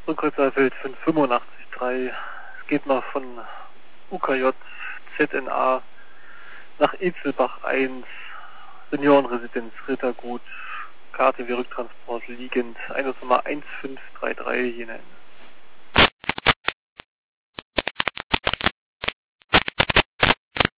Rückkreuzerfeld 5883. Es geht noch von UKJ ZNA nach Etzelbach 1, Seniorenresidenz Rittergut, KTW Rücktransport liegend, Einsatznummer 1533 hinein.